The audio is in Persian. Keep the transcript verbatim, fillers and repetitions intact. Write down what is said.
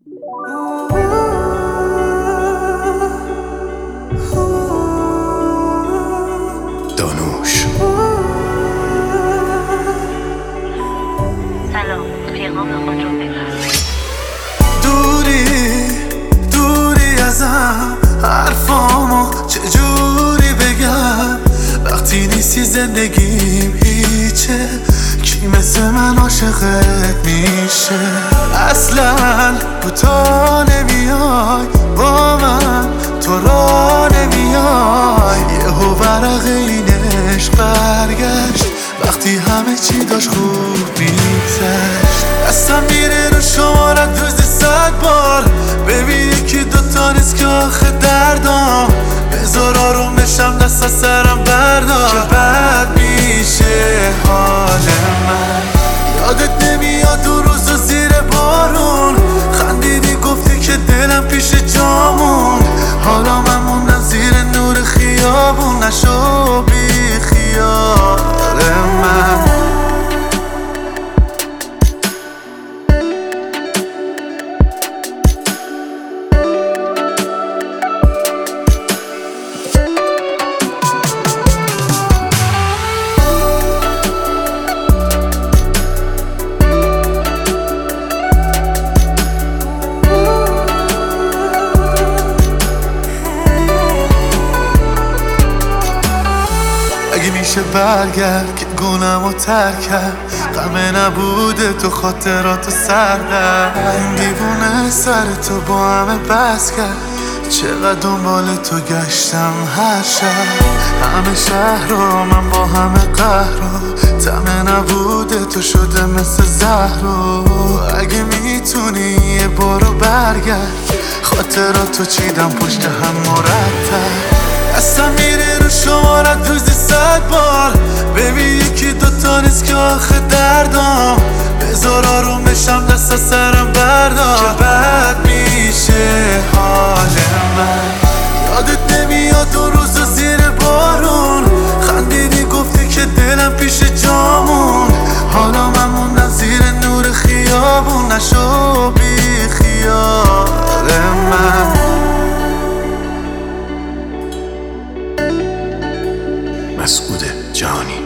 دانوش. سلام، پیغام خود رو بفرمایید. دوری دوری ازم، حرفامو چجوری بگم وقتی نیستی زندگیم هیچه. کی مثل من عاشقت میشه؟ اصلا تو تا نمیای با من، تو را نمیای. یهو ورق این عشق برگشت وقتی همه چی داشت خوب میگذشت. دستم میره رو شمارت روزی صد بار، ببینی که دوتا نیست که آخه دردام. بذار آروم بشم دست از سرم بردار، چه بد میشه حال من. یادت نمیاد دو روز و زیر بارون خندیدی گفتی که دلم پیش جامون. حالا من موندم زیر نور خیابون، نشو بی خیال من. اگه میشه برگرد که گونم رو ترک کرد، غمه نبوده تو خاطراتو سردم. این دیوونه سر تو با همه بس کرد، چقدر دنبال تو گشتم هر شب. همه شهر رو من با همه قهر رو، طمع نبوده تو شده مثل زهر رو. اگه میتونی یه بارو برگرد، خاطراتو چیدم پشت هم مرتب. دستم میره رو شمارت روزی صد بار، ببین یکی دوتا نیست که آخه دردام. بذار آروم بشم دست از سرم بردار، چه بد میشه حال من. یادت نمیاد دو روز و زیر بارون خندیدی گفتی که دلم پیش جامون. حالا من موندم زیر نور خیابون، نشو بی خیال من. مسعود جهانی.